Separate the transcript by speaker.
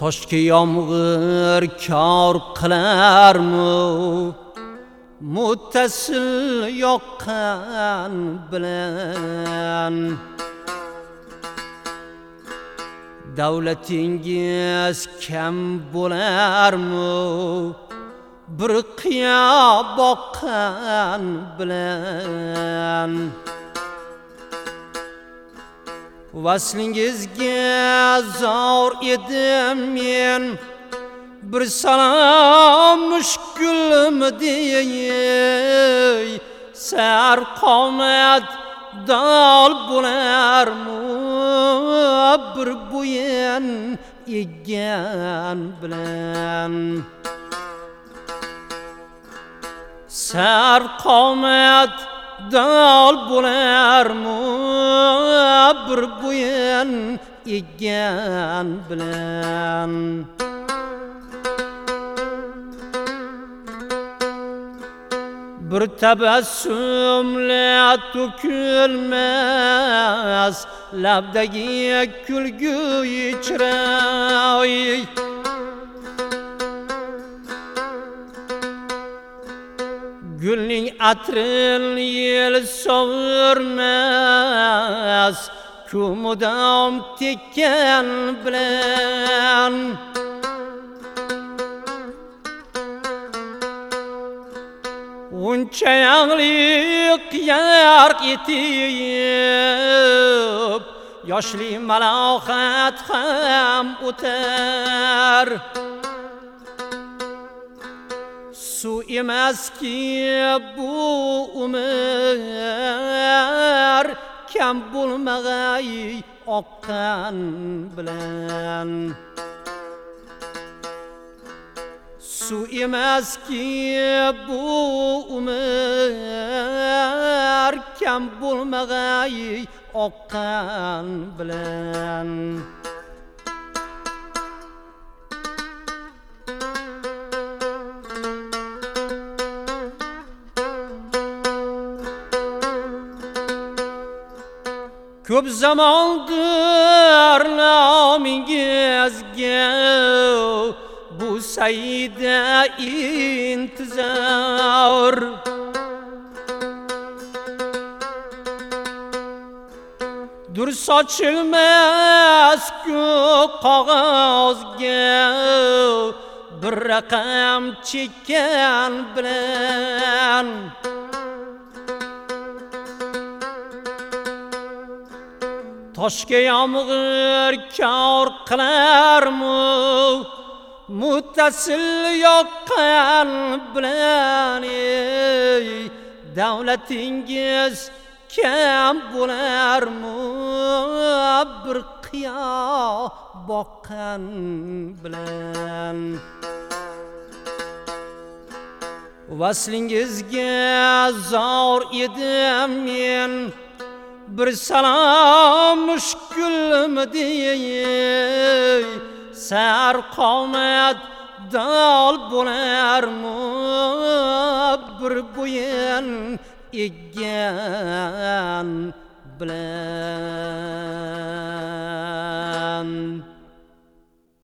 Speaker 1: Toshga yomg'ir kor qilarmi, muttasil yoqqan bilan. Davlatingiz kam bo'larmi, bir qiya boqqan bilan. Vaslingizga zor edim men, bir salom mushkulmi deyey. Sar qomat dol bo'larmi, bir bo'yin eggan bilan. Sar qomat dol bo'larmi, bir bo'yin eggan bilan. Bir tabassumla to'kilmas labdagi kulgu chiroy. Gulning atrin yel sovurmas, kumudam tekkan bilan. Uncha yağliq yarq etib, yoshli malohat ham o'tar. Su emaski bu umr, kam bo'lmag'ay oqqan bilan. Su emaski bu umr, kam bo'lmag'ay oqqan bilan. Ko'p zamondir nomingizga bu sayda intizor. Dur sochilmas-ku qog'ozga, bir raqam chekkan bilan. Toshga yomg'ir kor qilarmi, muttasil yoqqan bilan. Davlatingiz kam bo'larmi, bir qiyo boqqan bilan. Vaslingizga zor edim men, bir salom mushkulmi deyey. Sar qomat dol bo'larmi, bir bo'yin eggan bilan.